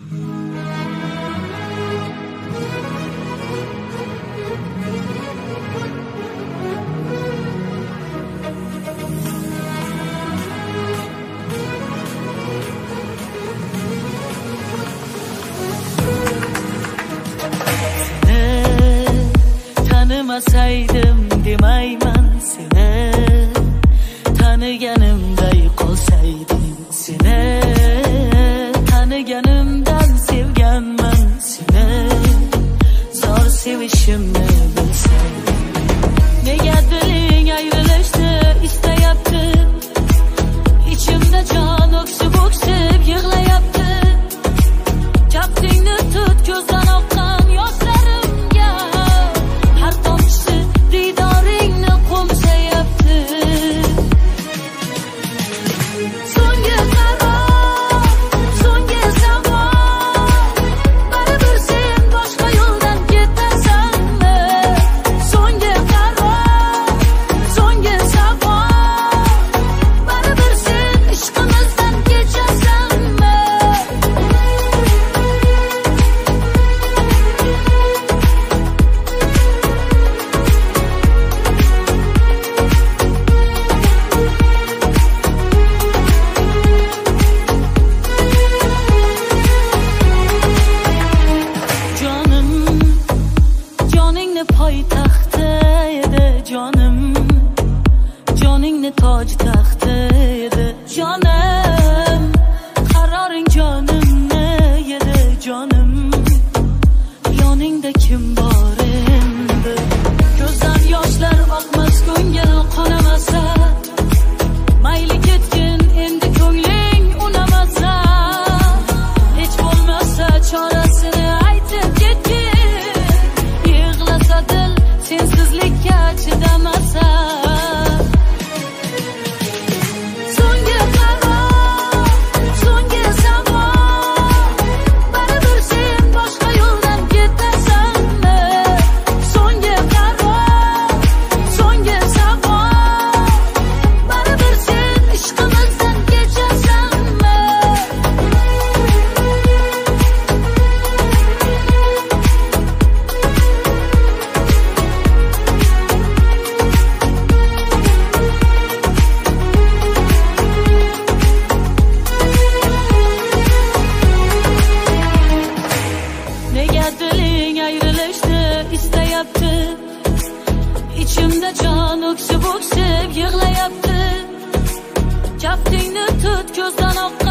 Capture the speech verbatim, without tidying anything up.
Tanımasaydım demayman seni, tanıganimday qolsaydim seni, tanıganimdan sevganman seni, zor sevishimni bilsaydim. Nega diling ayrilishni istayapti, ichimda jon o'ksib o'ksib yig'layapti. Kaftingni tut, ko'zdan oqqan yoshlarimga har tomchisi didoringni qo'msayapti. So'nggi qaror, so'nggi savol, baribir sen boshqa yo'ldan ketasanmi? So'nggi qaror, so'nggi savol, baribir sen ishqimizdan kechasanmi? Jonim, joningni poytaxti edi jonim, joningni toj taxti edi jonim, qaroring jonimni yedi jonim, yoningda kim bor endi? Ko'zdan yoshlar oqmas, ko'ngil qonamasa, mayli ketgin endi ko'ngling unamasa, hech bo'lmasa chorasini aytib ketgin, yig'lasa dil sensizlikka chidamasa. So'nggi qaror, so'nggi savol, baribir sen boshqa yo'ldan ketasanmi? So'nggi qaror, so'nggi savol, baribir sen ishqimizdan kechasanmi? Nega diling ayrilishni istayapti, ichimda jon o'ksib o'ksib yig'layapti. Kaftingni tut, ko'zdan oqqan